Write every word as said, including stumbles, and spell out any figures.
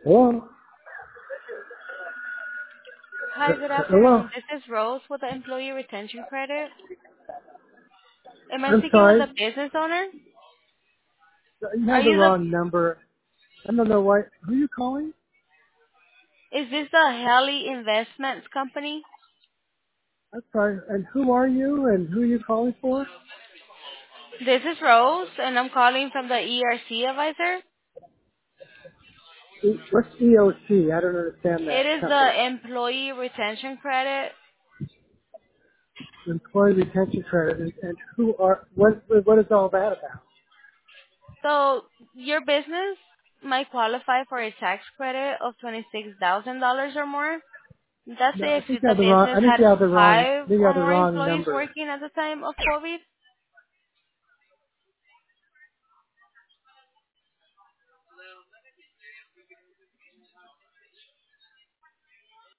Hello? Hi, good Hello? afternoon. This is Rose with the Employee Retention Credit. Am I I'm speaking with sorry. the business owner? You Are have the you wrong the... number. I don't know why. Who are you calling? Is this the Haley Investments Company? I'm sorry. And who are you and who are you calling for? This is Rose, and I'm calling from the E R C advisor. E- What's E O C? I don't understand It that is company. the Employee Retention Credit. Employee retention credit. And, and who are, what, what is all that about? So your business might qualify for a tax credit of twenty-six thousand dollars or more. That's No, I if think you the have the wrong, business I think had you have the wrong, I five think you or have the more wrong employees number. working at the time of COVID.